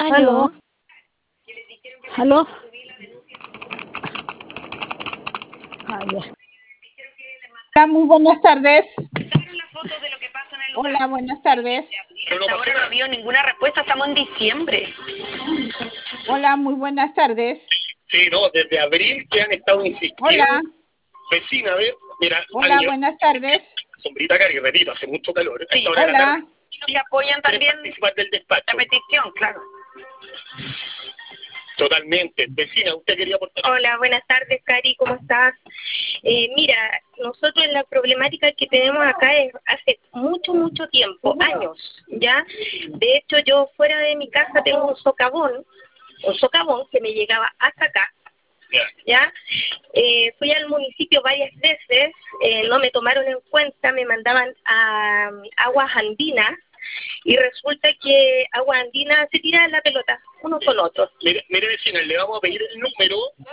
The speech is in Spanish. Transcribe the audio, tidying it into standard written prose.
Aló, Aló, aló. Ya. hola, muy buenas tardes. Hola, buenas tardes. Hasta ahora no ha habido ninguna respuesta, estamos en diciembre. Hola, muy buenas tardes. Sí, no, desde abril que han estado insistiendo. Hola, Vecina, a ver, mira, hola, buenas tardes. sombrita, Cari, repito, hace mucho calor. A esta hora de la Hola, tarde. Y que apoyan también participar del despacho. La petición, claro. Totalmente. Vecina, usted quería aportar. Hola, buenas tardes, Cari, ¿cómo estás? Mira, nosotros la problemática que tenemos acá es hace mucho tiempo, años, ¿ya? De hecho, yo fuera de mi casa tengo un socavón que me llegaba hasta acá, ¿ya? Fui al municipio varias veces, no me tomaron en cuenta, me mandaban a aguas andinas, y resulta que Agua Andina se tira la pelota unos con otros. Mire, vecina, le vamos a pedir el número